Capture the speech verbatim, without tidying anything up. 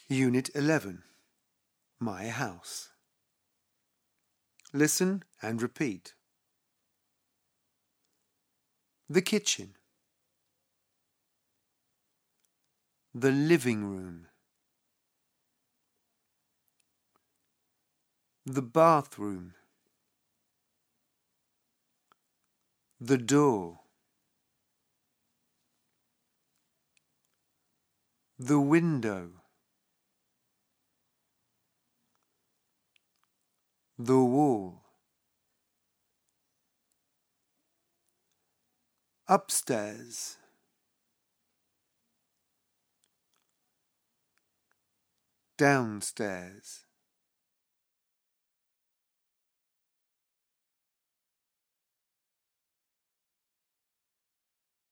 Unit eleven. My house. Listen and repeat. The kitchen. The living room. The bathroom. The door. The window. The wall. Upstairs. Downstairs.